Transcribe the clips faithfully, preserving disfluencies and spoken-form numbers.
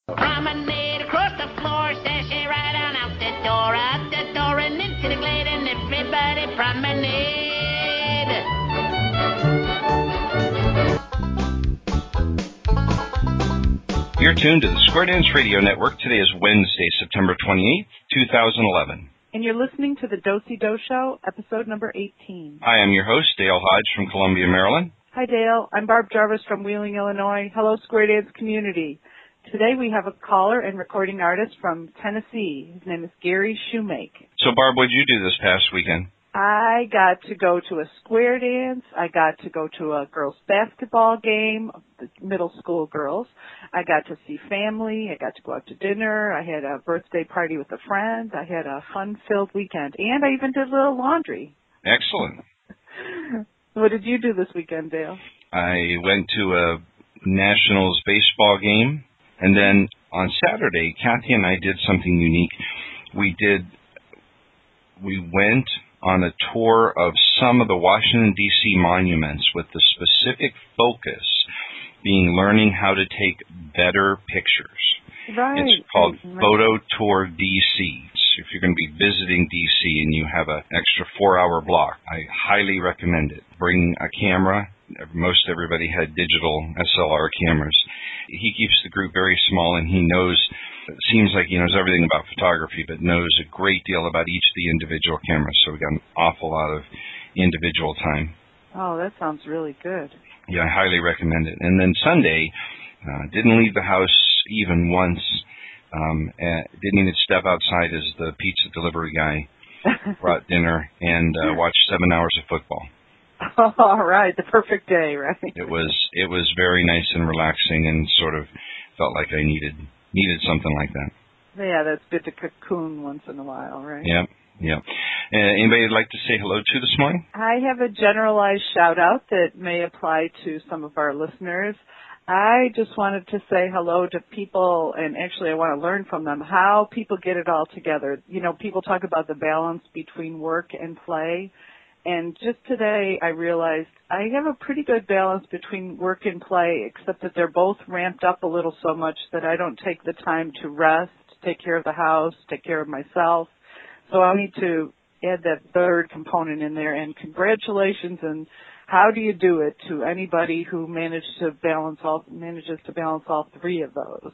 Promenade across the floor, sashay right on out the door, out the door and into the glade, and everybody promenade. You're tuned to the Square Dance Radio Network. Today is Wednesday, September twenty-eighth, twenty eleven. And you're listening to the Do-Si-Do Show, episode number eighteen. Hi, I'm your host, Dale Hodge from Columbia, Maryland. Hi, Dale. I'm Barb Jarvis from Wheeling, Illinois. Hello, Square Dance community. Today we have a caller and recording artist from Tennessee. His name is Gary Shoemake. So, Barb, what did you do this past weekend? I got to go to a square dance. I got to go to a girls' basketball game, the middle school girls. I got to see family. I got to go out to dinner. I had a birthday party with a friend. I had a fun-filled weekend. And I even did a little laundry. Excellent. What did you do this weekend, Dale? I went to a Nationals baseball game. And then on Saturday, Kathy and I did something unique. We did, we went on a tour of some of the Washington, D C monuments with the specific focus being learning how to take better pictures. Right. It's called right. Photo Tour D C. If you're going to be visiting D C and you have an extra four-hour block, I highly recommend it. Bring a camera. Most everybody had digital S L R cameras. He keeps the group very small, and he knows, it seems like he knows everything about photography, but knows a great deal about each of the individual cameras. So we got an awful lot of individual time. Oh, that sounds really good. Yeah, I highly recommend it. And then Sunday, uh, didn't leave the house even once. Um, uh, didn't even step outside as the pizza delivery guy brought dinner and uh, watched seven hours of football. All right, the perfect day, right? It was it was very nice and relaxing, and sort of felt like I needed needed something like that. Yeah, that's good to cocoon once in a while, right? Yep, yep. Uh, anybody would like to say hello to this morning? I have a generalized shout out that may apply to some of our listeners. I just wanted to say hello to people, and actually I want to learn from them how people get it all together. You know, people talk about the balance between work and play. And just today I realized I have a pretty good balance between work and play, except that they're both ramped up a little so much that I don't take the time to rest, take care of the house, take care of myself. So I need to add that third component in there. And congratulations, and how do you do it to anybody who managed to balance all manages to balance all three of those?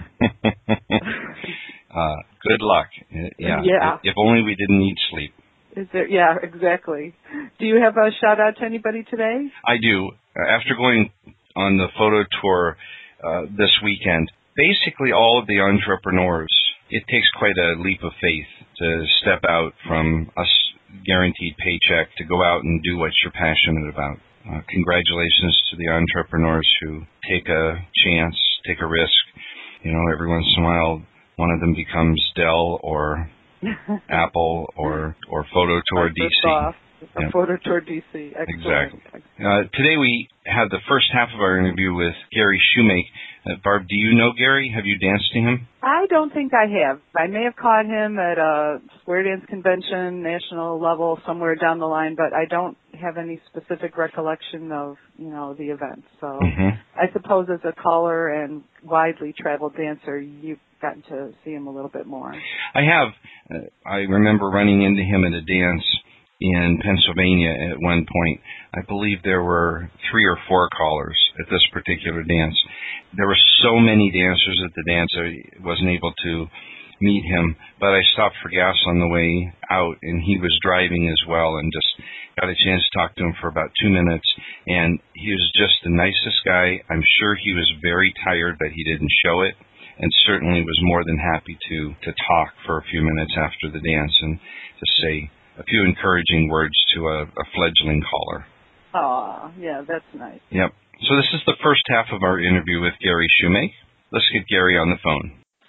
uh, good luck. Yeah. Yeah. If, if only we didn't need sleep. Is there? Yeah, exactly. Do you have a shout out to anybody today? I do. After going on the photo tour uh, this weekend, basically all of the entrepreneurs, it takes quite a leap of faith to step out from a guaranteed paycheck to go out and do what you're passionate about. Uh, congratulations to the entrepreneurs who take a chance, take a risk. You know, every once in a while, one of them becomes Dell or Apple or or Photo Tour D C. Yep. Photo Tour D C. Excellent. Exactly. Uh, today we have the first half of our interview with Gary Shoemake. Uh, Barb, do you know Gary? Have you danced to him? I don't think I have. I may have caught him at a square dance convention, national level, somewhere down the line, but I don't have any specific recollection of, you know, the event. So mm-hmm. I suppose as a caller and widely traveled dancer, you've gotten to see him a little bit more. I have. Uh, I remember running into him at a dance in Pennsylvania at one point. I believe there were three or four callers at this particular dance. There were so many dancers at the dance, I wasn't able to meet him, but I stopped for gas on the way out, and he was driving as well, and just got a chance to talk to him for about two minutes, and he was just the nicest guy. I'm sure he was very tired, but he didn't show it, and certainly was more than happy to, to talk for a few minutes after the dance and to say a few encouraging words to a, a fledgling caller. Oh, yeah, that's nice. Yep. So this is the first half of our interview with Gary Shoemake. Let's get Gary on the phone.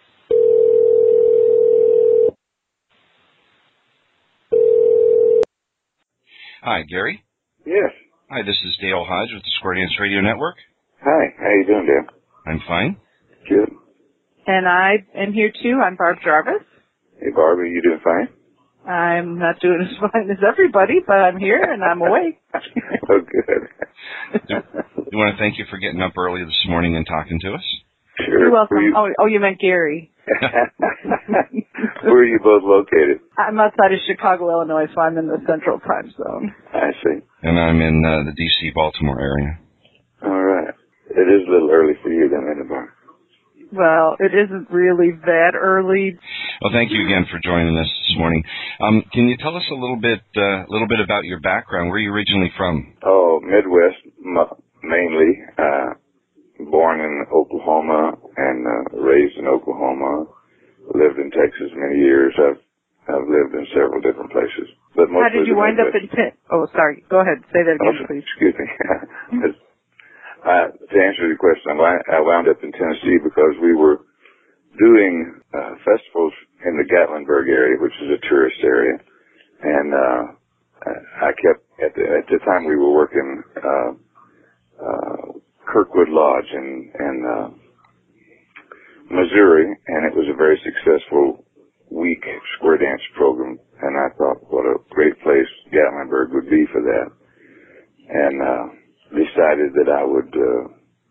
Hi, Gary. Yes. Hi, this is Dale Hodge with the Square Dance Radio Network. Hi, how you doing, Dale? I'm fine. Good. And I am here too. I'm Barb Jarvis. Hey, Barb, are you doing fine? I'm not doing as fine as everybody, but I'm here and I'm awake. Oh, good. Do you want to thank you for getting up early this morning and talking to us? Sure. You're welcome. You, oh, oh, you meant Gary. Where are you both located? I'm outside of Chicago, Illinois, so I'm in the central time zone. I see. And I'm in uh, the D C Baltimore area. All right. It is a little early for you then, isn't it? Well, it isn't really that early. Well, thank you again for joining us this morning. Um, can you tell us a little bit, a uh, little bit about your background? Where are you originally from? Oh, Midwest m- mainly. Uh, born in Oklahoma and uh, raised in Oklahoma. Lived in Texas many years. I've I've lived in several different places. But How did you wind Midwest. up in Pitt? Oh, sorry. Go ahead. Say that again, oh, please. Excuse me. uh, to answer your question, I wound up in Tennessee because we were doing uh, festivals in the Gatlinburg area, which is a tourist area, and uh, I kept at the, at the time we were working uh, uh, Kirkwood Lodge in, in uh, Missouri, and it was a very successful week square dance program, and I thought what a great place Gatlinburg would be for that, and uh, decided that I would uh,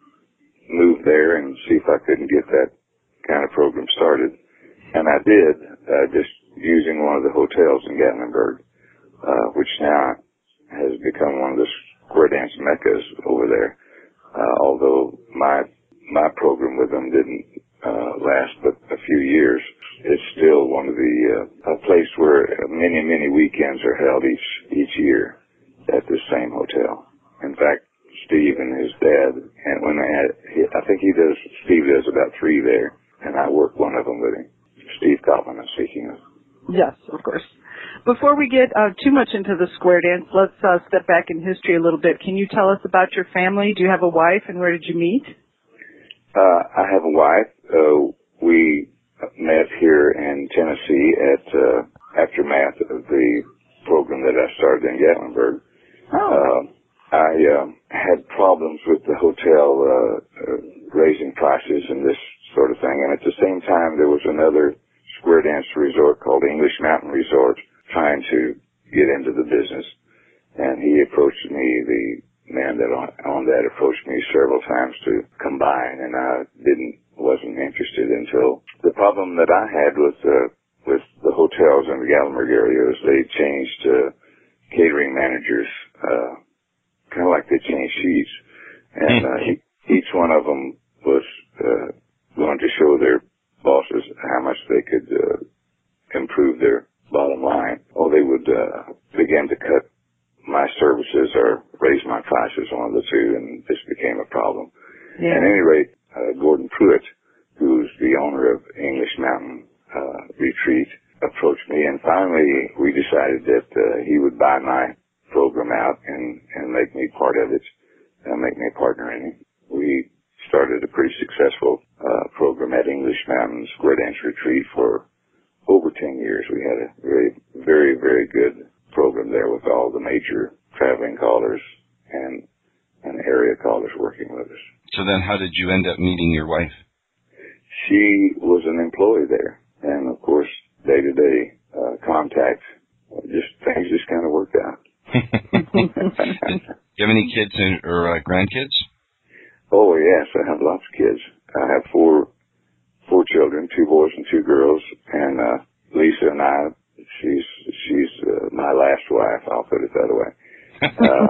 move there and see if I couldn't get that kind of program started. And I did, uh, just using one of the hotels in Gatlinburg, uh, which now has become one of the square dance meccas over there. Uh, although my, my program with them didn't, uh, last but a few years, it's still one of the, uh, a place where many, many weekends are held each, each year at the same hotel. In fact, Steve and his dad, and when I had, I think he does, Steve does about three there, and I work one of them with him. Steve Kaufman, I'm speaking of. Yes, of course. Before we get uh, too much into the square dance, let's uh, step back in history a little bit. Can you tell us about your family? Do you have a wife, and where did you meet? Uh, I have a wife. Uh, we met here in Tennessee at uh, aftermath of the program that I started in Gatlinburg. Oh. Uh, I uh, had problems with the hotel uh, uh, raising prices and this sort of thing, and at the same time there was another square dance resort called English Mountain Resort trying to get into the business, and he approached me, the man that on, on that approached me several times to combine, and I didn't, wasn't interested until the problem that I had with uh, with the hotels in the Gatlinburg area is they changed uh, catering managers, uh, kind of like they changed sheets, and uh, he, each one of them was uh, going to show their bosses how much they could uh, improve their bottom line, or they would uh, begin to cut my services or raise my prices, one of the two, and this became a problem. Yeah. At any rate, uh, Gordon Pruitt, who's the owner of English Mountain uh, Retreat, approached me, and finally we decided that uh, he would buy my program out and, and make me part of it, and make me a partner in it. We started a pretty successful uh, program at English Mountain Square Dance Retreat for over ten years. We had a very, very, very good program there with all the major traveling callers and, and area callers working with us. So then how did you end up meeting your wife? She was an employee there, and of course, day-to-day uh, contact, just things just kind of worked out. Do you have any kids or uh, grandkids? Oh, yes, I have lots of kids. I have four four children, two boys and two girls, and uh, Lisa and I, she's she's uh, my last wife, I'll put it that way. Uh,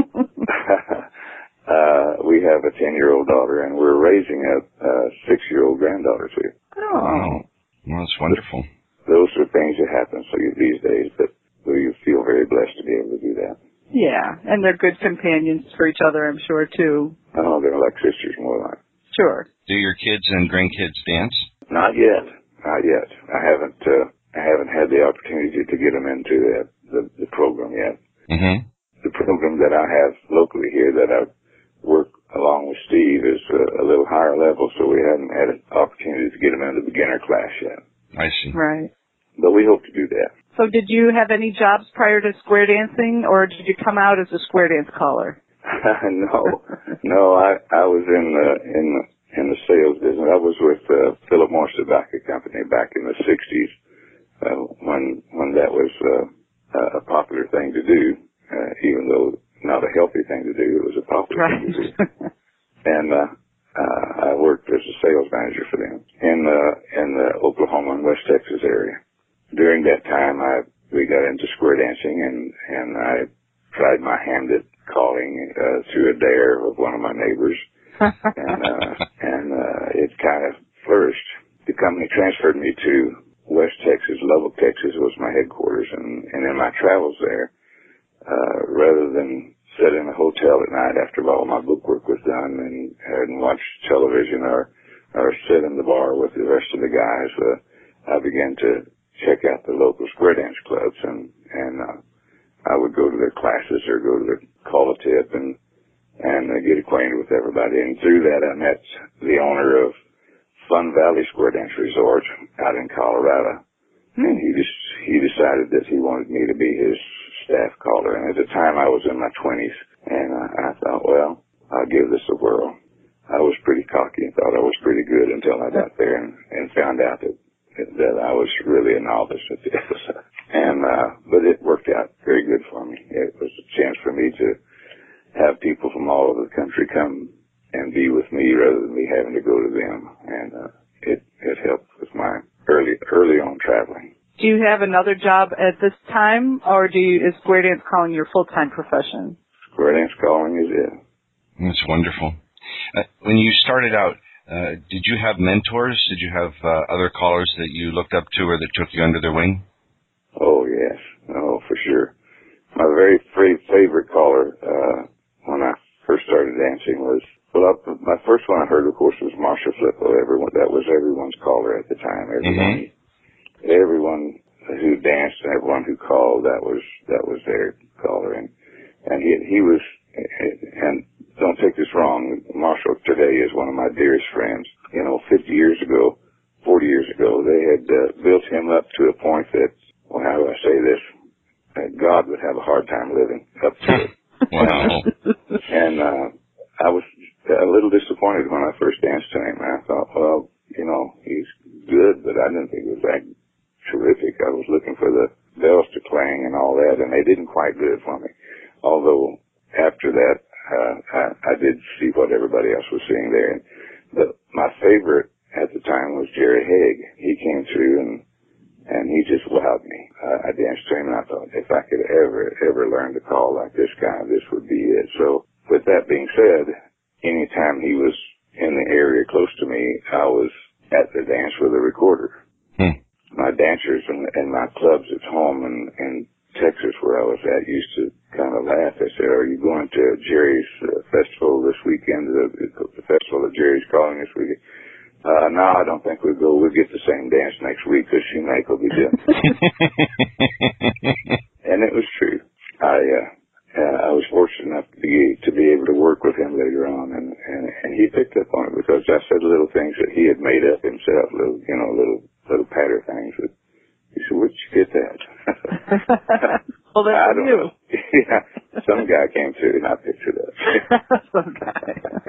uh, we have a ten-year-old daughter, and we're raising a, a six-year-old granddaughter, too. Oh. Wow. Well, that's wonderful. Those are things that happen so you, these days, but we feel very blessed to be able to do that. Yeah, and they're good companions for each other, I'm sure, too. Oh, they're like sisters, more like. Sure. Do your kids and grandkids dance? Not yet. Not yet. I haven't, uh, I haven't had the opportunity to get them into the, the, the program yet. Mm-hmm. The program that I have locally here that I work along with Steve is uh, a little higher level, so we haven't had an opportunity to get them into the beginner class yet. I see. Right. But we hope to do that. So did you have any jobs prior to square dancing, or did you come out as a square dance caller? no, no, I, I was in the, in the, in the sales business. I was with, uh, Philip Morris Tobacco Company back in the sixties, uh, when, when that was, uh, a popular thing to do, uh, even though not a healthy thing to do, it was a popular Right. thing to do. And, uh, uh, I worked as a sales manager Oklahoma and West Texas area. During that time, I we got into square dancing, and and I tried my hand at calling uh, through a dare of one of my neighbors, and uh, and uh, it kind of flourished. The company transferred me to West Texas. Lubbock, Texas was my headquarters, and, and in my travels there, uh, rather than sit in a hotel at night after all my bookwork was done and, and watch television or, or sit in the bar with the rest of the guys, uh, I began to check out the local square dance clubs, and, and, uh, I would go to their classes or go to their call a tip and, and uh, get acquainted with everybody. And through that, I met the owner of Fun Valley Square Dance Resort out in Colorado. And he just, he decided that he wanted me to be his staff caller. And at the time I was in my twenties, and I, I thought, well, I'll give this a whirl. I was pretty cocky and thought I was pretty good until I got there and, and found out that, that I was really a novice at this. and, uh, but it worked out very good for me. It was a chance for me to have people from all over the country come and be with me rather than me having to go to them. And, uh, it, it helped with my early, early on traveling. Do you have another job at this time, or do you, is square dance calling your full-time profession? Square dance calling is it. That's wonderful. Uh, when you started out, uh, did you have mentors? Did you have uh, other callers that you looked up to or that took you under their wing? Oh, yes. Oh, for sure. My very favorite caller uh, when I first started dancing was, well, I, my first one I heard, of course, was Marcia Flippo. Everyone, that was everyone's caller at the time. Everyone, mm-hmm. everyone who danced and everyone who called, that was that was their caller. And and he he was, and don't take this wrong, Marshall today is one of my dearest friends. You know, fifty years ago, forty years ago, they had uh, built him up to a point that, well, how do I say this? That God would have a hard time living up to it. Wow. And uh, I was a little disappointed when I first danced to him. I thought, well, you know, he's good, but I didn't think it was that terrific. I was looking for the bells to clang and all that, and they didn't quite do it for me. Although after that, uh, I, I did see what everybody else was seeing there. And the, my favorite at the time was Jerry Haig. He came through and and he just wowed me. Uh, I danced to him, and I thought, if I could ever, ever learn to call like this guy, this would be it. So with that being said, anytime he was in the area close to me, I was at the dance with a recorder. Hmm. My dancers and, and my clubs at home in, in Texas where I was at used to kind of laugh. They said, are you going to Jerry's uh, festival this weekend, the, the festival that Jerry's calling this weekend? Uh, no, I don't think we'll go. We'll get the same dance next week because Shoemake will be doing it. And it was true. I, uh, uh, I was fortunate enough to be, to be able to work with him later on, and, and, and he picked up on it because I said little things that he had made up himself, little, you know, little, little patter things. That he said, where'd you get that? Well, that's I don't you. know. Yeah, some guy came through and I picked it up. Some guy.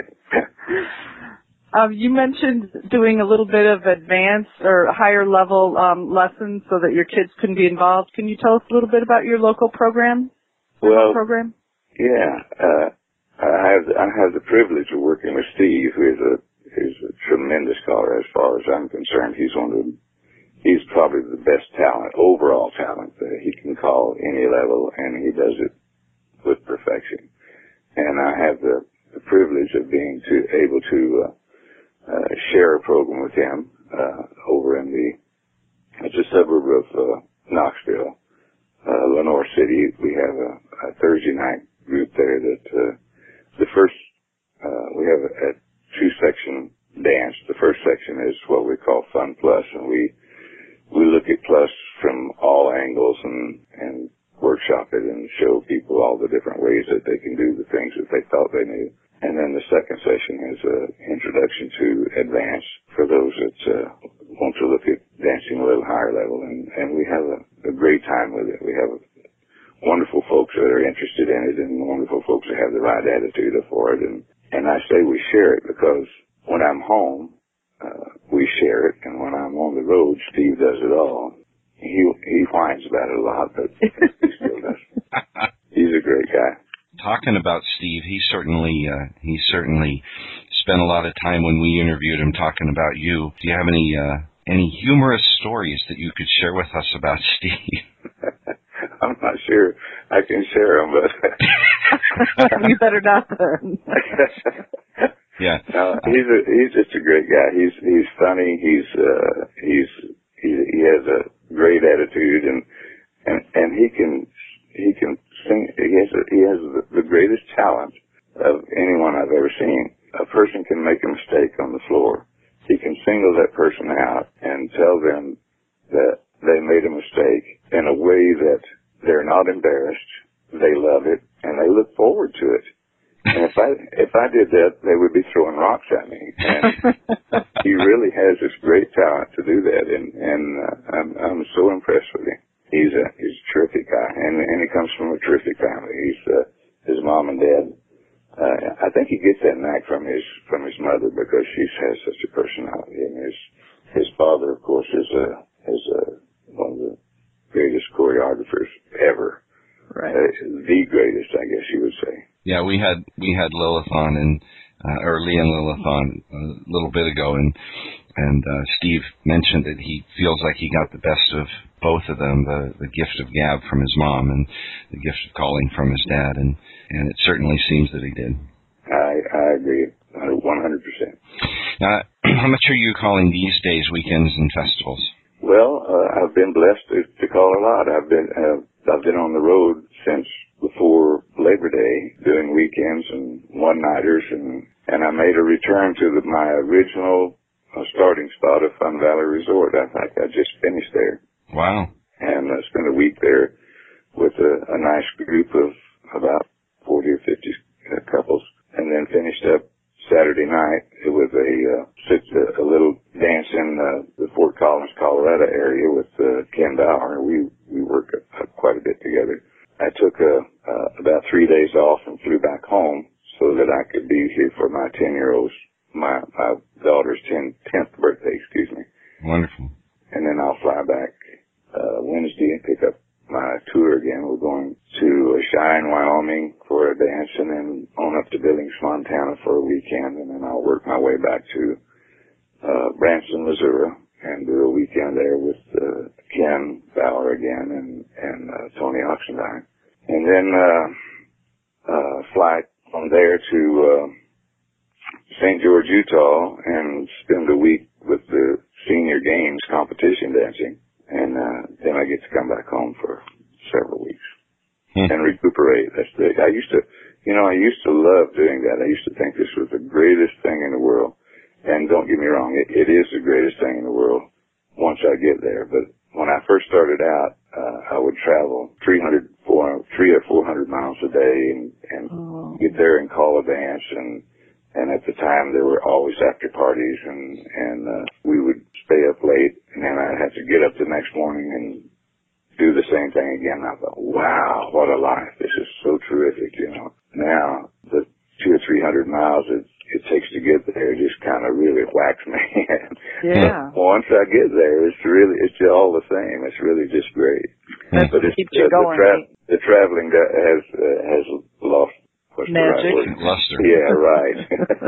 Um, you mentioned doing a little bit of advanced or higher level um, lessons so that your kids can be involved. Can you tell us a little bit about your local program? Well, program? Yeah, uh, I have I have the privilege of working with Steve, who is a is a tremendous caller as far as I'm concerned. He's one of the, he's probably the best talent, overall talent. Uh, he can call any level, and he does it with perfection. And I have the, the privilege of being to able to uh, Uh, share a program with him uh, over in the it's a suburb of uh, Knoxville, uh, Lenore City. We have a, a Thursday night group there that uh, the first uh, we have a, a two section dance. The first section is what we call Fun Plus, and we we look at Plus from all angles and and workshop it and show people all the different ways that they can do the things that they thought they knew. And then the second session is an introduction to advance for those that uh, want to look at dancing a little higher level. And, and we have a, a great time with it. We have wonderful folks that are interested in it and wonderful folks that have the right attitude for it. And, and I say we share it because when I'm home, uh, we share it. And when I'm on the road, Steve does it all. He, he whines about it a lot, but he still does. He's a great guy. Talking about Steve, he certainly uh, he certainly spent a lot of time when we interviewed him talking about you. Do you have any uh, any humorous stories that you could share with us about Steve? I'm not sure I can share them, but you better not then. Yeah. No, he's a, he's just a great guy. He's he's funny. He's uh, he's he, he has a great attitude, and and and he can he can sing. He has a, he has the, the greatest talent of anyone I've ever seen. A person can make a mistake on the floor. He can single that person out and tell them that they made a mistake in a way that they're not embarrassed. They love it, and they look forward to it. And if I if I did that, they would be throwing rocks at me. And he really has this great talent to do that, and and uh, I'm I'm so impressed with him. He's a he's a terrific guy, and and he comes from a terrific family. He's uh, his mom and dad. Uh, I think he gets that knack from his from his mother because she has such a personality, and his his father, of course, is a is a one of the greatest choreographers ever. Right. Uh, the greatest, I guess you would say. Yeah, we had we had Lilith on and uh, or Lee and Lilith on a little bit ago, and and uh, Steve mentioned that he feels like he got the best of both of them, the the gift of gab from his mom and the gift of calling from his dad, and and it certainly seems that he did. I I agree, one hundred percent. Now, how much are you calling these days, weekends and festivals? Well, uh, I've been blessed to, to call a lot. I've been uh, I've been on the road since before Labor Day, doing weekends and one-nighters, and, and I made a return to the, my original uh, starting spot of Fun Valley Resort. I think I just finished there. Wow. And I spent a week there with a, a nice group of about forty or fifty uh, couples, and then finished up Saturday night. It was a, uh, such a, a little dance in uh, the Fort Collins, Colorado area with uh, Ken Bauer. We, we work uh, quite a bit together. I took uh, uh, about three days off and flew back home so that I could be here for my ten-year-old's, my, my daughter's tenth birthday, excuse me. Wonderful. And then I'll fly back uh, Wednesday and pick up my tour again. We're going to Cheyenne, Wyoming for a dance, and then on up to Billings, Montana for a weekend, and then I'll work my way back to uh, Branson, Missouri, and do a weekend there with uh, Ken Bauer again and, and uh, Tony Oxendine. And then uh, uh, fly from there to uh, Saint George, Utah, and spend a week with the Senior Games competition dancing. And uh, then I get to come back home for several weeks hmm. and recuperate. That's the, I used to, you know, I used to love doing that. I used to think this was the greatest thing in the world. And don't get me wrong, it, it is the greatest thing in the world once I get there. But when I first started out, uh, I would travel three hundred, four hundred, three or four hundred miles a day and, and oh. get there and call a dance. And, and at the time there were always after parties, and, and, uh, we would stay up late, and then I'd have to get up the next morning and do the same thing again. I thought, wow, what a life. This is so terrific, you know. Now, the two or three hundred miles it, it takes to get there just kind of really whacks me. Yeah. Once I get there, it's really, it's all the same. It's really just great. That but it's, keeps you uh, going. The, tra- the traveling has, uh, has lost, what's magic. the right word? Luster. Yeah, right.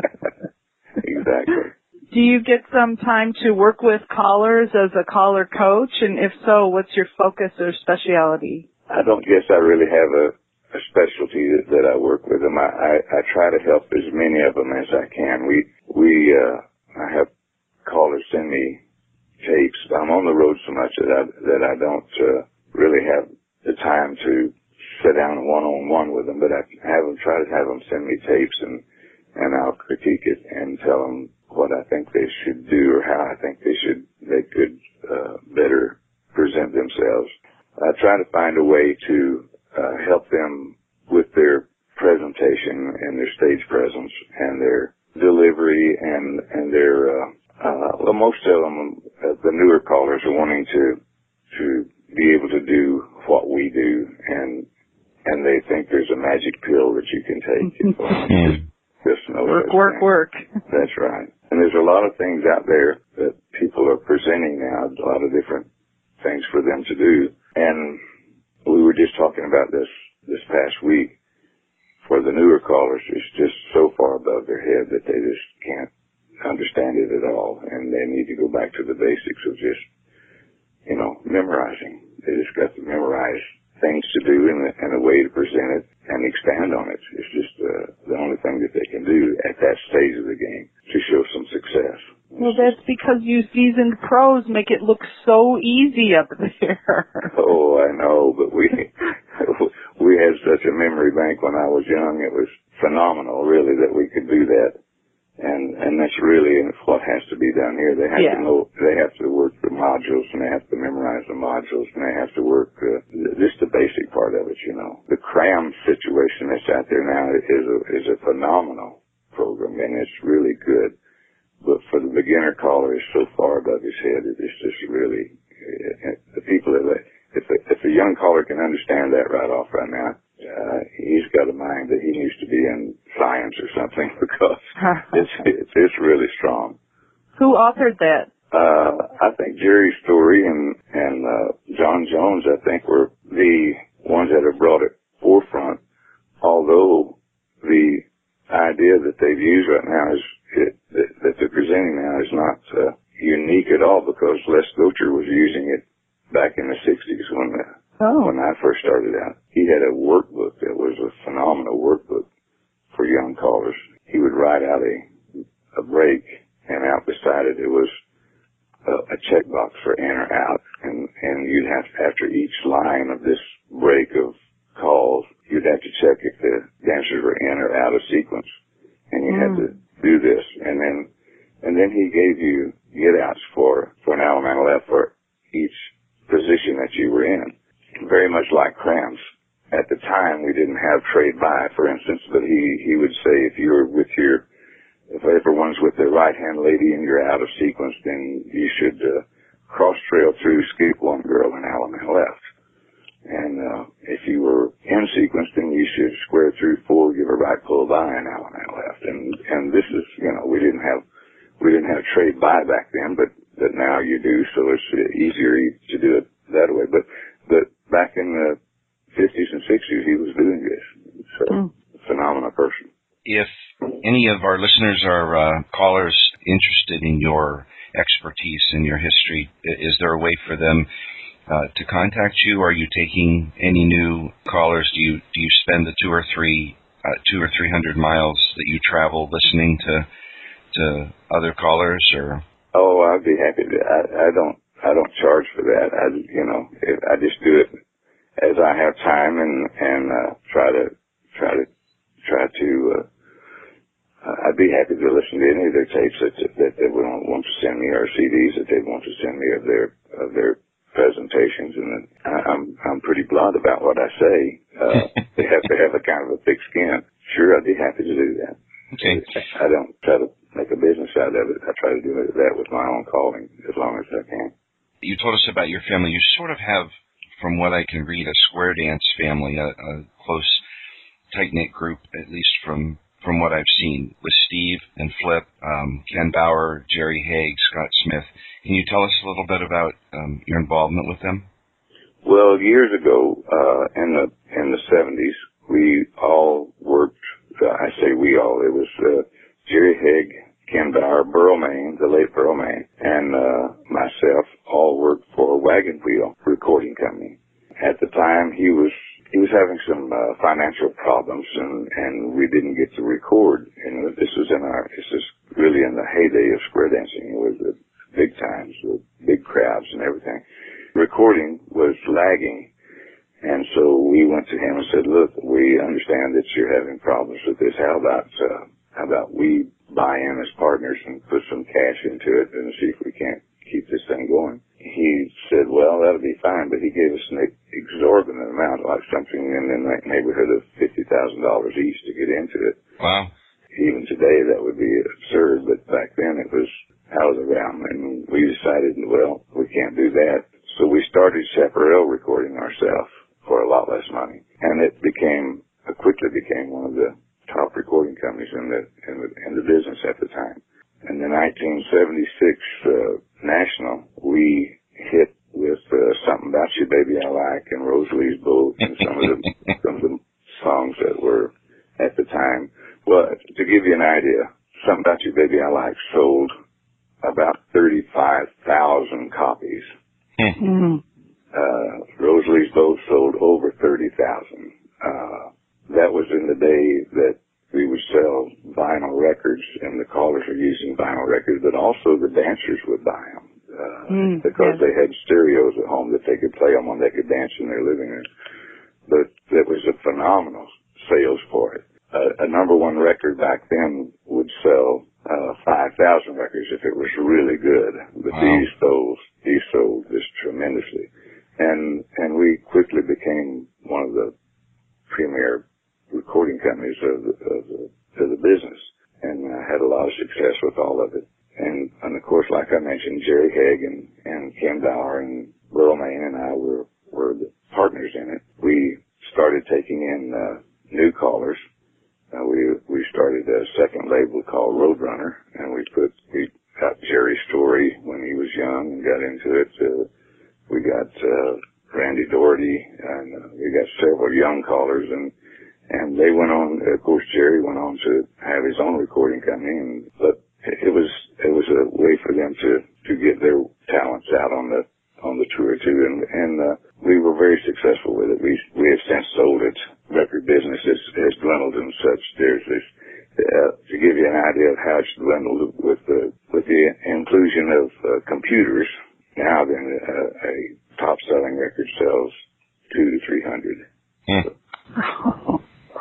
Exactly. Do you get some time to work with callers as a caller coach? And if so, what's your focus or specialty? I don't guess I really have a, a specialty that, that I work with them. I, I, I try to help as many of them as I can. We, we, uh, I have callers send me tapes. I'm on the road so much that I, that I don't, uh, really have the time to sit down one-on-one with them, but I have them, try to have them send me tapes, and, and I'll critique it and tell them what I think they should do or how I think they should, they could, uh, better present themselves. I try to find a way to, uh, help them with their presentation and their stage presence and their delivery and, and their, uh, uh, well, most of them, uh, the newer callers are wanting to, to be able to do what we do, and, and they think there's a magic pill that you can take. just, just no work, work, thing. work. That's right. And there's a lot of things out there that people are presenting now, a lot of different things for them to do. And we were just talking about this this past week. For the newer callers, it's just so far above their head that they just can't understand it at all, and they need to go back to the basics of just, you know, memorizing. They just got to memorize things to do and a, and a way to present it and expand on it. It's just uh, the only thing that they can do at that stage of the game to show some success. Well, that's because you seasoned pros make it look so easy up there. Oh, I know, but we we had such a memory bank when I was young. It was phenomenal, really, that we could do that. And and that's really what has to be done here. They have yeah. to know, they have to work the modules, and they have to memorize the modules, and they have to work uh, just the basic part of it. You know, the cram situation that's out there now is a, is a phenomenal program, and it's really good. But for the beginner caller, it's so far above his head. It's just really uh, the people that if a, if a young caller can understand that right off right now. Uh, he's got a mind that he needs to be in science or something because it's, it's it's really strong. Who authored that? Uh, I think Jerry Story and and uh, John Jones, I think, were the ones that have brought it forefront. Although the idea that they've used right now is it, that, that they're presenting now is not uh, unique at all, because Les Gocher was using it back in the sixties when. Uh, Oh. When I first started out, he had a workbook that was a phenomenal workbook for young callers. He would write out a, a break, and out beside it, it was a, a checkbox for in or out. And, and you'd have to, after each line of this break of calls, you'd have to check if the dancers were in or out of sequence. And you mm. had to do this. And then, and then he gave you get outs for, for an Allemande left for each position that you were in. Very much like crams. At the time, we didn't have trade by, for instance, but he, he would say if you're with your, if everyone's with their right-hand lady and you're out of sequence, then you should uh, cross-trail through, skip one girl and Allemande left. And uh, if you were in sequence, then you should square through four, give a right pull by and Allemande left. And and this is, you know, we didn't have we didn't have trade by back then, but but now you do, so it's easier to do it that way. But but back in the fifties and sixties, he was doing this. So, mm. phenomenal person. If any of our listeners are uh, callers interested in your expertise and your history, is there a way for them uh, to contact you? Are you taking any new callers? Do you do you spend the two or three uh, two or three hundred miles that you travel listening to to other callers? Or oh, I'd be happy to. I, I don't. I don't charge for that. I, you know, it, I just do it as I have time and and uh, try to try to try to. Uh, I'd be happy to listen to any of their tapes that that they would want to send me, or C Ds that they'd want to send me of their of their presentations. And I, I'm I'm pretty blunt about what I say. Uh, they have to have a kind of a thick skin. Sure, I'd be happy to do that. Okay. I don't try to make a business out of it. I try to do that with my own calling as long as I can. You told us about your family. You sort of have, from what I can read, a square dance family, a, a close, tight-knit group, at least from, from what I've seen, with Steve and Flip, um, Ken Bauer, Jerry Haig, Scott Smith. Can you tell us a little bit about um, your involvement with them? Well, years ago, uh, in the in the seventies, we all worked. Uh, I say we all. It was uh, Jerry Haig, Ken Bauer, Burl Main, the late Burl Main, and uh, myself all worked for Wagon Wheel Recording Company. At the time, he was he was having some uh, financial problems, and, and we didn't get to record. And this was in our this is really in the heyday of square dancing. It was the big times, with big crowds and everything. Recording was lagging, and so we went to him and said, "Look, we understand that you're having problems with this. How about uh, how about we buy in as partners and put some cash into it and see if we can't keep this thing going?" He said, "Well, that'll be fine," but he gave us an exorbitant amount, like something in the neighborhood of fifty thousand dollars each to get into it. Wow. Even today, that would be absurd, but back then it was out of the realm, and we decided, well, we can't do that. So we started Chaparral Recording ourselves for a lot less money, and it became, it quickly became one of the top recording companies in the, in the, in the business at the time. In the nineteen seventy-six uh, National, we hit with uh, Something About You, Baby I Like, and Rosalie's Boat, and some of the some of the songs that were at the time. Well, to give you an idea, Something About You, Baby I Like sold copies. Mm-hmm. Uh, Rosalie's boat sold over thirty thousand. Uh, that was in the day that we would sell vinyl records, and the callers were using vinyl records, but also the dancers would buy them. Uh, mm, because yes. they had stereos at home that they could play them on, they could dance in their living room. But that was a phenomenal sales for it. Uh, a number one record back then would sell uh, five thousand records if it was really good. But wow. these sold, these sold just tremendously. And, and we quickly became one of the premier recording companies of the, of the, of the business, and uh, had a lot of success with all of it. And, and of course, like I mentioned, Jerry Haig and, and Kim Bauer and Burl Main and I were, were the partners in it. We started taking in uh, new callers. Uh, we we started a second label called Roadrunner, and we put we got Jerry's story when he was young and got into it. Uh, we got uh, Randy Doherty, and uh, we got several young callers, and and they went on. Of course, Jerry went on to have his own recording company, and but it was it was a way for them to to get their talents out on the on the tour too, and and uh, we were very successful with it. We we have since sold it. Record business has, has dwindled and such. There's this uh, to give you an idea of how it's dwindled with the with the inclusion of uh, computers. Now, then uh, a top selling record sells two to three hundred. Mm. So,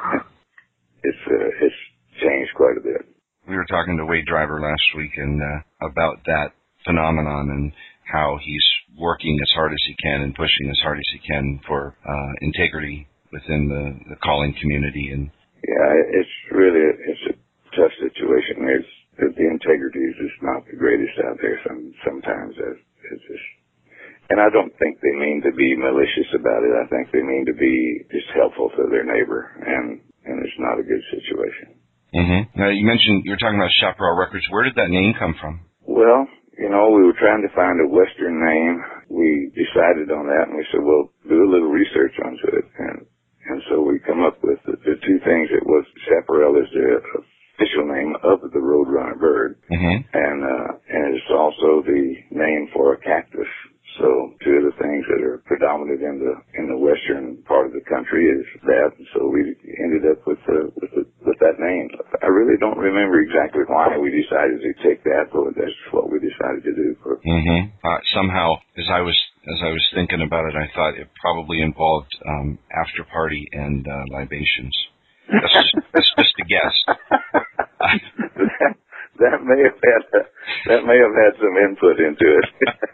it's uh, it's changed quite a bit. We were talking to Wade Driver last week and uh, about that phenomenon and how he's working as hard as he can and pushing as hard as he can for uh, integrity within the, the calling community. And yeah, it's really a, it's a tough situation. There's the integrity is just not the greatest out there. Some sometimes it's, it's just, and I don't think they mean to be malicious about it. I think they mean to be just helpful to their neighbor, and and it's not a good situation. Mm-hmm. Now you mentioned you were talking about Chaparral Records. Where did that name come from? Well, you know, we were trying to find a Western name. We decided on that, and we said, well, do a little research onto it, and And so we come up with the, the two things. It was Chaparral is the official name of the Roadrunner bird, mm-hmm. and uh, and it's also the name for a cactus. So two of the things that are predominant in the in the western part of the country is that. So we ended up with the, with the, with that name. I really don't remember exactly why we decided to take that, but that's what we decided to do. For mm-hmm. uh, somehow, as I was. As I was thinking about it, I thought it probably involved um, after party and uh, libations. That's just, that's just a guess. that, that may have had a, that may have had some input into it.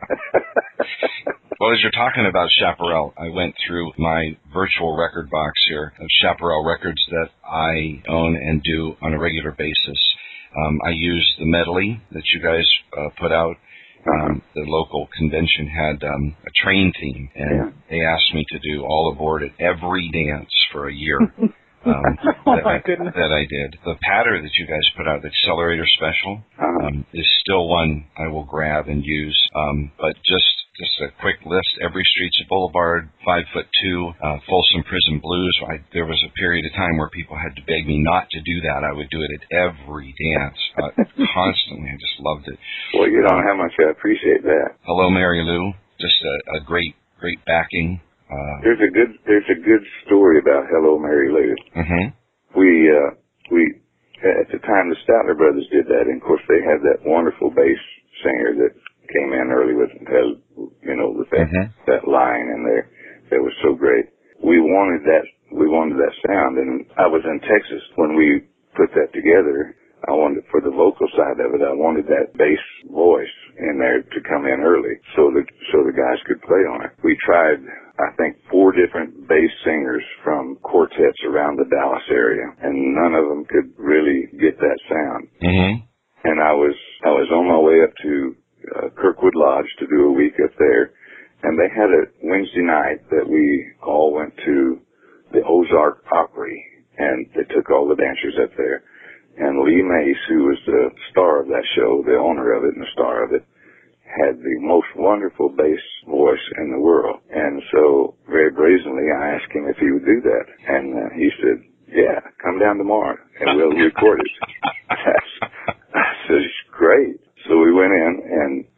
Well, as you're talking about Chaparral, I went through my virtual record box here of Chaparral records that I own and do on a regular basis. Um, I use the medley that you guys uh, put out. Um, the local convention had um, a train theme, and yeah. they asked me to do all aboard at every dance for a year. Um, oh that, my I, goodness. that I did. The patter that you guys put out, the Accelerator Special, uh-huh. um, is still one I will grab and use. Um, but just just a quick list: Every Street's a Boulevard, Five Foot Two, uh, Folsom Prison Blues. I, there was a period of time where people had to beg me not to do that. I would do it at every dance, uh, constantly. I just loved it. Well, you don't know how much I appreciate that. Hello, Mary Lou. Just a, a great, great backing. Uh, there's a good, there's a good story about Hello, Mary Lou. Mm-hmm. We, uh, we, at the time the Statler brothers did that, and of course they had that wonderful bass singer that came in early with, you know, with that, mm-hmm. that line in there that was so great. We wanted that, we wanted that sound, and I was in Texas when we put that together. I wanted, for the vocal side of it, I wanted that bass voice in there to come in early so that, so the guys could play on it. We tried, I think, four different bass singers from quartets around the Dallas area, and none of them could really get that sound. Mm-hmm. And I was, I was on my way up to uh, Kirkwood Lodge to do a week up there, and they had a Wednesday night that we all went to the Ozark Opry, and they took all the dancers up there. And Lee Mace, who was the star of that show, the owner of it and the star of it, had the most wonderful bass voice in the world. And so, very brazenly, I asked him if he would do that. And uh, he said, yeah, come down tomorrow, and we'll record it. I said, great. So we went in, and, and the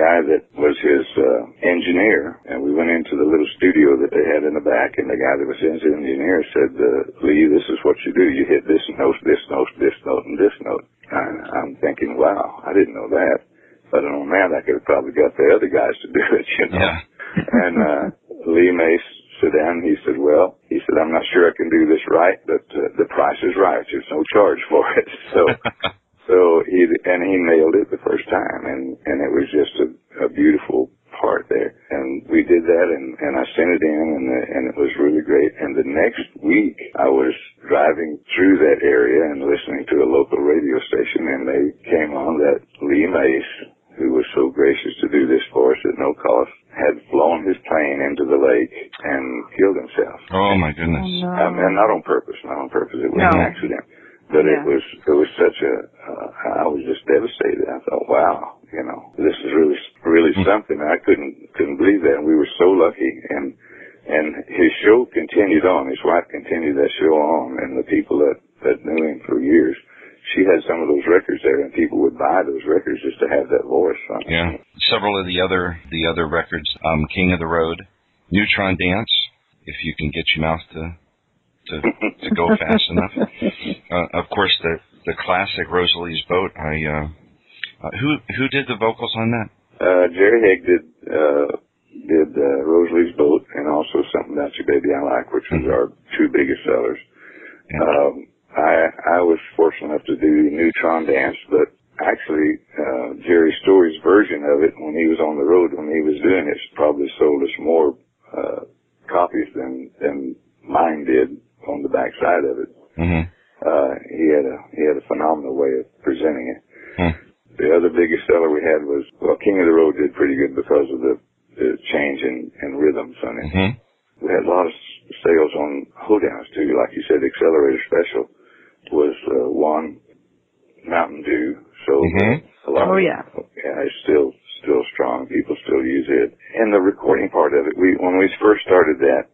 guy that was his uh, engineer, and we went into the little studio that they had in the back, and the guy that was his engineer said, uh, Lee, this is what you do. You hit this note, this note, this note, and this note. And I'm thinking, wow, I didn't know that. But on that, I could have probably got the other guys to do it, you know. Yeah. And uh, Lee Mace sat down, and he said, well, he said, I'm not sure I can do this right, but uh, the price is right. There's no charge for it. So... So he, and he nailed it the first time, and, and it was just a, a beautiful part there. And we did that, and, and I sent it in, and, the, and it was really great. And the next week, I was driving through that area and listening to a local radio station, and they came on that Lee Mace, who was so gracious to do this for us at no cost, had flown his plane into the lake and killed himself. Oh, my goodness. Oh, no. Um, and not on purpose, not on purpose. It was No. an accident. But Yeah. it was, it was such a, uh, I was just devastated. I thought, wow, you know, this is really, really something. I couldn't, couldn't believe that. And we were so lucky. And, and his show continued on. His wife continued that show on. And the people that, that knew him for years, she had some of those records there, and people would buy those records just to have that voice on it. Yeah. Several of the other, the other records, um, King of the Road, Neutron Dance, if you can get your mouth to, to, to go fast enough. Uh, of course, the the classic Rosalie's Boat. I uh, uh, who who did the vocals on that? Uh, Jerry Haig did uh, did uh, Rosalie's Boat, and also Something About You Baby I Like, which was our two biggest sellers. Yeah. Um, I I was fortunate enough to do Neutron Dance, but actually uh, Jerry Story's version of it, when he was on the road, when he was doing it, probably sold us more uh, copies than than mine did on the back side of it. Mm-hmm. Uh, he had a, he had a phenomenal way of presenting it. Hmm. The other biggest seller we had was, well, King of the Road did pretty good because of the, the change in, in rhythms on it. Mm-hmm. We had a lot of sales on hoedowns too. Like you said, Accelerator Special was, uh, one, Mountain Dew. So Mm-hmm. a lot Oh, of, yeah. yeah, it's still, still strong. People still use it. And the recording part of it, we, when we first started that,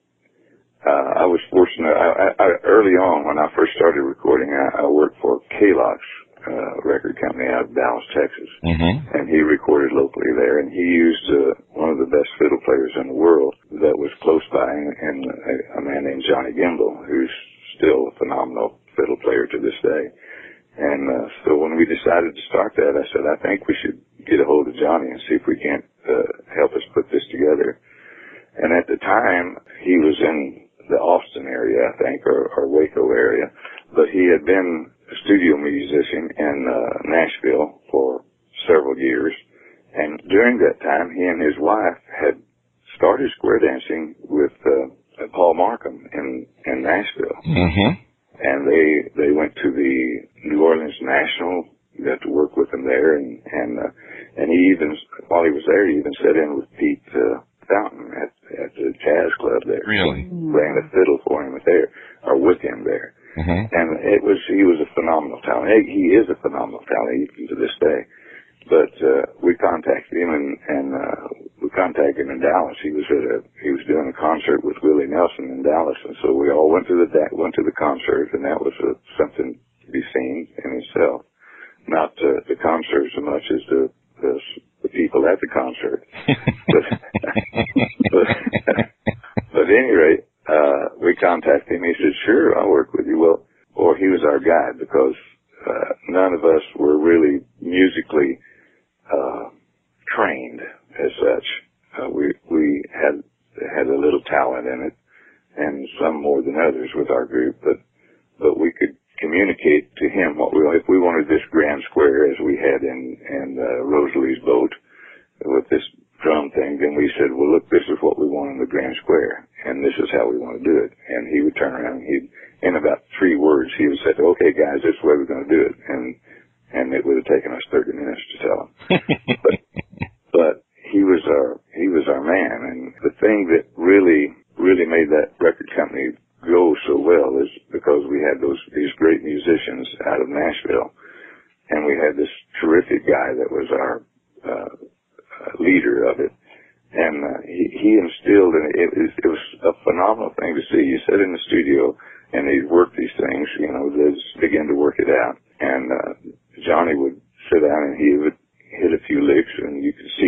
Uh, I was fortunate. I, I, I, early on, when I first started recording, I, I worked for K-Lox uh, record company out of Dallas, Texas, Mm-hmm. and he recorded locally there. And he used uh, one of the best fiddle players in the world that was close by, and, and a, a man named Johnny Gimbel, who's still a phenomenal fiddle player to this day. And uh, so when we decided to start that, I said, I think we should get a hold of Johnny and see if we can't uh, help us put this together. And at the time, he was in the Austin area, I think, or, or Waco area, but he had been a studio musician in uh, Nashville for several years. And during that time, he and his wife had started square dancing with uh, Paul Markham in, in Nashville. Mm-hmm. And they, they went to the New Orleans National, got to work with him there, and, and, uh, and he even, while he was there, he even sat in with Pete, uh, Fountain at, at the jazz club there. Really? Playing a fiddle for him there, or with him there. Mm-hmm. And it was, he was a phenomenal talent. He, he is a phenomenal talent even to this day. But, uh, we contacted him and, and, uh, we contacted him in Dallas. He was at a, he was doing a concert with Willie Nelson in Dallas. And so we all went to the, went to the concert, and that was a, something to be seen in itself. Not, uh, the concert so much as the, the, the people at the concert. but, but, but at any rate, uh, we contacted him. He said, sure, I'll work with you. Well, or he was our guide because, uh, none of us were really musically, uh, trained as such. Uh, we, we had, had a little talent in it, and some more than others with our group, but, but we could communicate to him what we, if we wanted this grand square as we had in, in, uh, Rosalie's Boat with this drum thing, then we said, well, look, this is what we want in the grand square, and this is how we want to do it. And he would turn around and he'd, in about three words, he would say, okay, guys, this is the way we're going to do it. And, and it would have taken us thirty minutes to tell him. but, but he was our, he was our man. And the thing that really, really made that record company go so well is because we had those, these great musicians out of Nashville, and we had this terrific guy that was our, uh, leader of it. And uh, he, he instilled, and it, it, it was a phenomenal thing to see. You sit in the studio, and he'd work these things, you know, they just begin to work it out. And uh, Johnny would sit down, and he would hit a few licks, and you could see the rest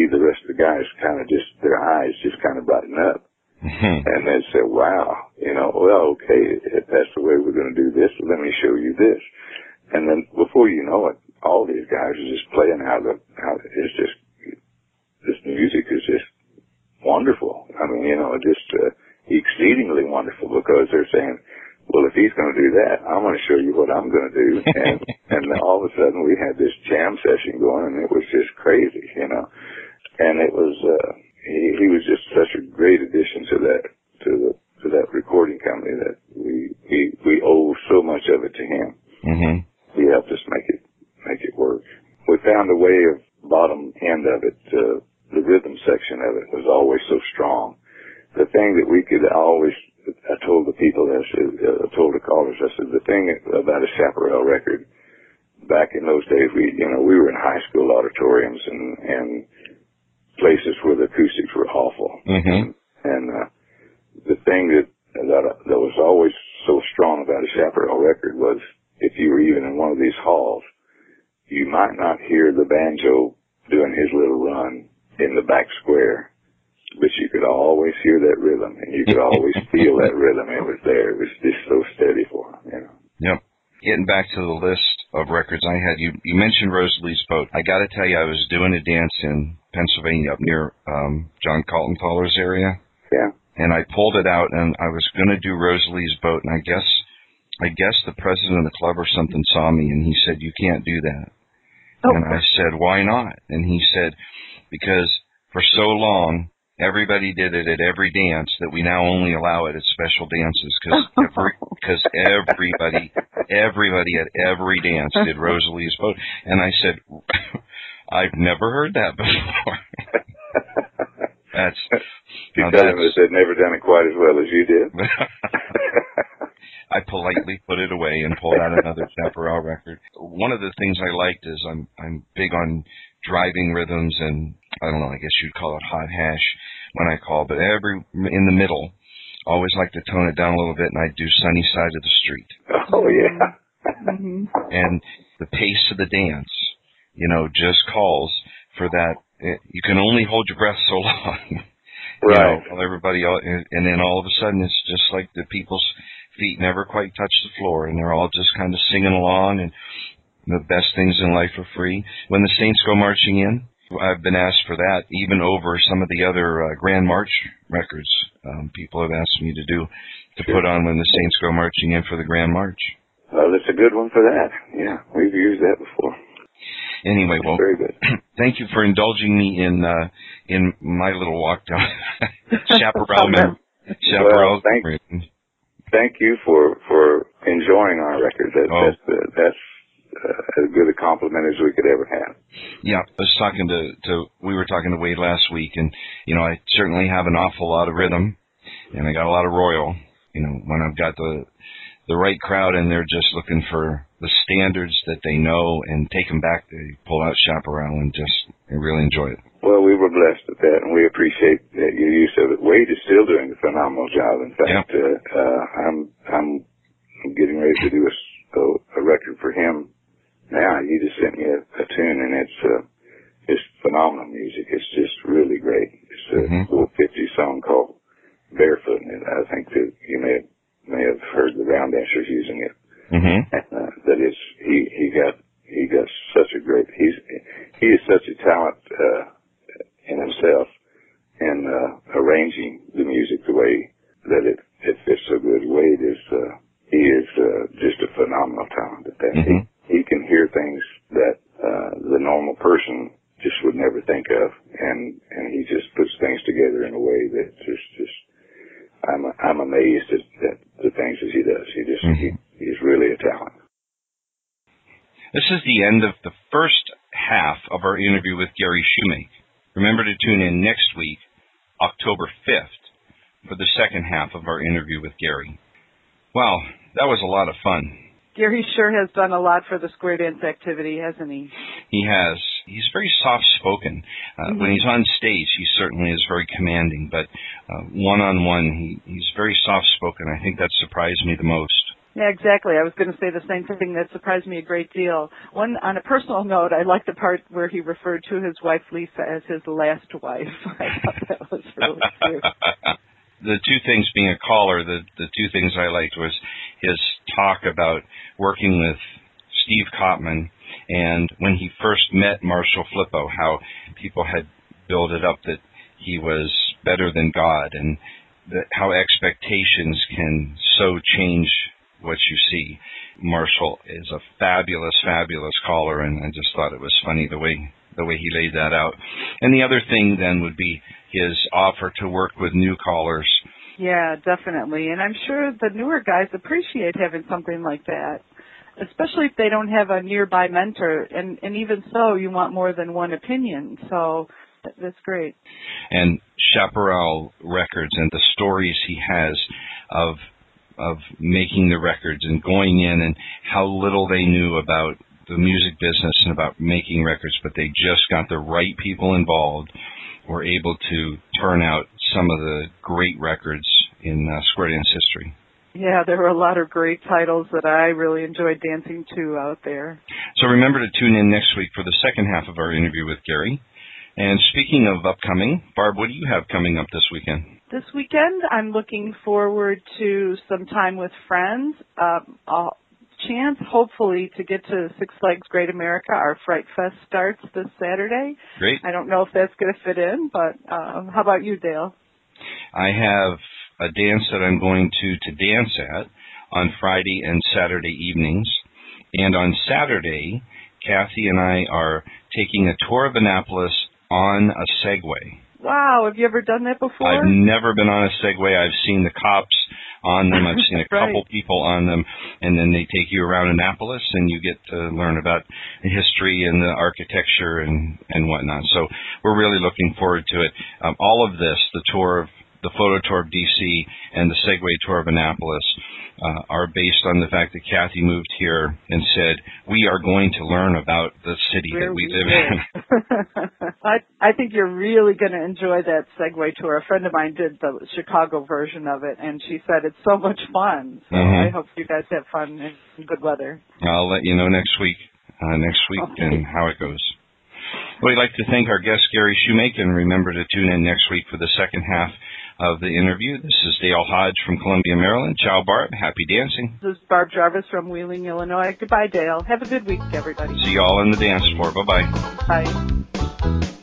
the guys kind of just, their eyes just kind of brighten up. Mm-hmm. And they say, wow, you know, well, okay, if that's the way we're going to do this, let me show you this. And then before you know it, all these guys are just playing how the, how it's just, this music is just wonderful. I mean, you know, just uh, exceedingly wonderful, because they're saying, well, if he's going to do that, I'm going to show you what I'm going to do. And, and all of a sudden we had this jam session going, and it was just crazy, you know. And it was, uh, He, he was just such a great addition to that to the to that recording company that we we, we owe so much of it to him. Mm-hmm. He helped us make it make it work. We found a way of bottom end of it. Uh, the rhythm section of it was always so strong. The thing that we could always, I told the people, I said, uh, I told the callers, I said, the thing about a Chaparral record back in those days, we you know we were in high school auditoriums and and places where the acoustics were awful. Mm-hmm. And uh, the thing that, that that was always so strong about a Chaparral record was, if you were even in one of these halls, you might not hear the banjo doing his little run in the back square, but you could always hear that rhythm, and you could always feel that rhythm. It was there. It was just so steady for him, you know. Yep. Getting back to the list of records I had, you you mentioned Rosalie's Boat. I got to tell you, I was doing a dance in Pennsylvania up near um, John Kaltenthaler's area. Yeah. And I pulled it out, and I was going to do Rosalie's Boat, and I guess I guess the president of the club or something saw me, and he said, you can't do that. Oh. And I said, why not? And he said, because for so long, everybody did it at every dance that we now only allow it at special dances, because every, cause everybody, everybody at every dance did Rosalie's Boat. And I said, I've never heard that before. That's, you tell him that they'd never done it quite as well as you did. I politely put it away and pulled out another Chaparral record. One of the things I liked is I'm I'm big on driving rhythms, and I don't know, I guess you'd call it hot hash when I call, but every in the middle, always like to tone it down a little bit, and I do Sunny Side of the Street. Oh yeah. Mm-hmm. And the pace of the dance, you know, just calls for that. You can only hold your breath so long. Right. You know, while everybody, and then all of a sudden it's just like the people's feet never quite touch the floor, and they're all just kind of singing along, and the best things in life are free. When the Saints Go Marching In, I've been asked for that, even over some of the other uh, Grand March records. Um, people have asked me to do, to put on When the Saints Go Marching In for the Grand March. Well, that's a good one for that. Yeah, we've used that before. Anyway, well, very good. Thank you for indulging me in uh, in my little walk down Chaparral. Chaparral. Well, thank, thank you for, for enjoying our record. That, oh. That's uh, that's uh, as good a compliment as we could ever have. Yeah, I was talking to, to we were talking to Wade last week, and you know, I certainly have an awful lot of rhythm, and I got a lot of royal. You know, when I've got the the right crowd and they're just looking for the standards that they know and take them back, they pull out Chaparral and just and really enjoy it. Well, we were blessed with that, and we appreciate that your use of it. Wade is still doing a phenomenal job. In fact, yeah. uh, uh, I'm I'm getting ready to do a, a, a record for him now. You just sent me a, a tune, and it's uh, it's phenomenal music. It's just really great. It's a mm-hmm. little fifties song called Barefoot, and I think that you may have, may have heard the Round Dancers using it. Mm-hmm. And, uh, that is, he he got he got such a great. He's he is such a talent uh, in himself, and uh, arranging the music the way that it it fits so good. Wade is uh, he is uh, just a phenomenal talent at that. Mm-hmm. He he can hear things that uh, the normal person just would never think of, and and he just puts things together in a way that just just. I'm I'm amazed at, at the things that he does. He just mm-hmm. he, he's really a talent. This is the end of the first half of our interview with Gary Shoemake. Remember to tune in next week, October fifth, for the second half of our interview with Gary. Wow, that was a lot of fun. Gary sure has done a lot for the square dance activity, hasn't he? He has. He's very soft-spoken. Uh, mm-hmm. When he's on stage, he certainly is very commanding, but uh, one-on-one, he, he's very soft-spoken. I think that surprised me the most. Yeah, exactly. I was going to say the same thing. That surprised me a great deal. One, on a personal note, I like the part where he referred to his wife Lisa as his last wife. I thought that was really cute. The two things, being a caller, the, the two things I liked was his talk about working with Steve Cotman, and when he first met Marshall Flippo, how people had built it up that he was better than God, and that how expectations can so change what you see. Marshall is a fabulous, fabulous caller, and I just thought it was funny the way the way he laid that out. And the other thing then would be his offer to work with new callers. Yeah, definitely. And I'm sure the newer guys appreciate having something like that, especially if they don't have a nearby mentor. And, and even so, you want more than one opinion. So that's great. And Chaparral Records and the stories he has of of making the records and going in and how little they knew about the music business and about making records, but they just got the right people involved, were able to turn out some of the great records in uh, Square Dance history. Yeah, there were a lot of great titles that I really enjoyed dancing to out there. So remember to tune in next week for the second half of our interview with Gary. And speaking of upcoming, Barb, what do you have coming up this weekend? This weekend, I'm looking forward to some time with friends. Um, a chance, hopefully, to get to Six Flags Great America. Our Fright Fest starts this Saturday. Great. I don't know if that's going to fit in, but um, how about you, Dale? I have a dance that I'm going to, to dance at on Friday and Saturday evenings. And on Saturday, Kathy and I are taking a tour of Annapolis on a Segway. Wow, have you ever done that before? I've never been on a Segway. I've seen the cops on them. I've seen a couple right. people on them, and then they take you around Annapolis, and you get to learn about the history and the architecture and, and whatnot. So we're really looking forward to it. Um, all of this, the tour of the photo tour of D C and the Segway tour of Annapolis, uh, are based on the fact that Kathy moved here and said, we are going to learn about the city Where that we, we live live. in. I, I think you're really going to enjoy that Segway tour. A friend of mine did the Chicago version of it, and she said it's so much fun. So mm-hmm. I hope you guys have fun in good weather. I'll let you know next week, uh, next week okay. and how it goes. We'd like to thank our guest, Gary Shoemaker, and remember to tune in next week for the second half of the interview. This is Dale Hodge from Columbia, Maryland. Ciao, Barb. Happy dancing. This is Barb Jarvis from Wheeling, Illinois. Goodbye, Dale. Have a good week, everybody. See you all on the dance floor. Bye-bye. Bye.